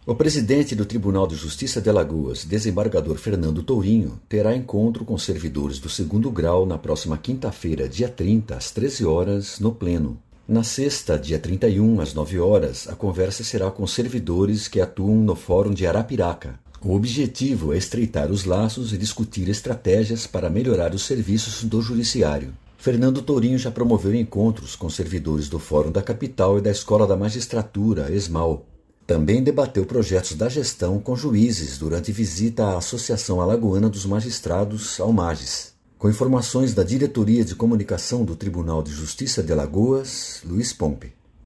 O presidente do Tribunal de Justiça de Alagoas, desembargador Fernando Tourinho, terá encontro com servidores do 2º grau na próxima quinta-feira, dia 30, às 13 horas, no Pleno. Na sexta, dia 31, às 9 horas, a conversa será com servidores que atuam no Fórum de Arapiraca. O objetivo é estreitar os laços e discutir estratégias para melhorar os serviços do Judiciário. Fernando Tourinho já promoveu encontros com servidores do Fórum da Capital e da Escola da Magistratura, ESMAL. Também debateu projetos da gestão com juízes durante visita à Associação Alagoana dos Magistrados, ALMAGES. Com informações da Diretoria de Comunicação do Tribunal de Justiça de Alagoas, Luiz Pompe.